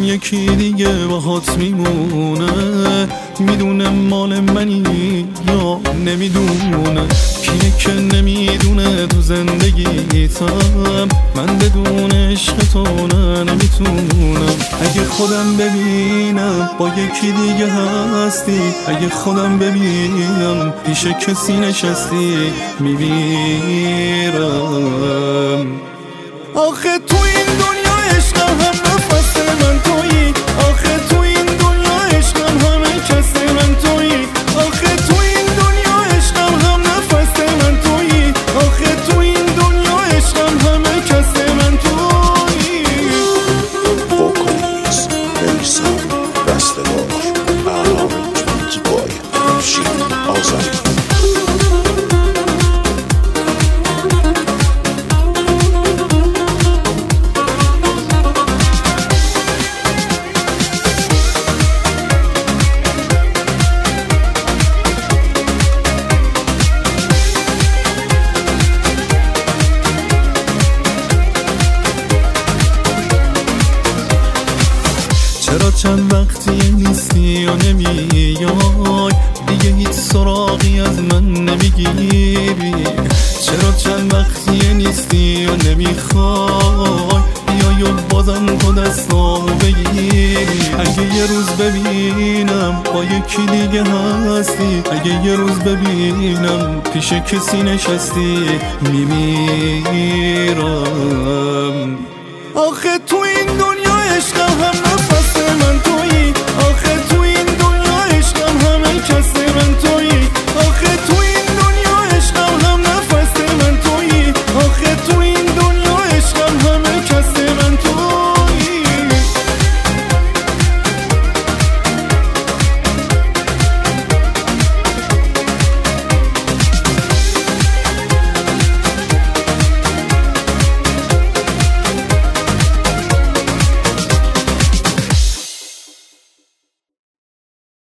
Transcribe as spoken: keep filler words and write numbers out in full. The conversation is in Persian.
یکی دیگه باهات میمونه، میدونه مال منی یا نمیدونه. کیه که نمیدونه تو زندگیتم، من بدون عشق تو نه نمیتونم. اگه خودم ببینم با یکی دیگه هستی، اگه خودم ببینم پیش کسی نشستی، میمیرم. آخه تو این دنیا عشقم هم نفس من تویی، آخه تو این دنیا عشقم همه کس من تویی، آخه تو این دنیا عشقم هم نفس من تویی، آخه تو این دنیا عشقم همه کس من تویی. Vocals, Melissa, Rastador, Aram, Twinkie Boy, Sheep, Ozan. چرا چند وقتی نیستی یا نمیای، دیگه هیچ سراغی از من نمیگیری؟ چرا چند وقتی نیستی یا نمیخوای، بیای و بازم تو دستامو بگیری؟ اگه یه روز ببینم با یکی دیگه هستی، اگه یه روز ببینم پیش کسی نشستی، میمیرم. آخه تو این دنیا عشقم هم نفس من تویی، آخه تو این دنیا عشقم همه کس من تویی.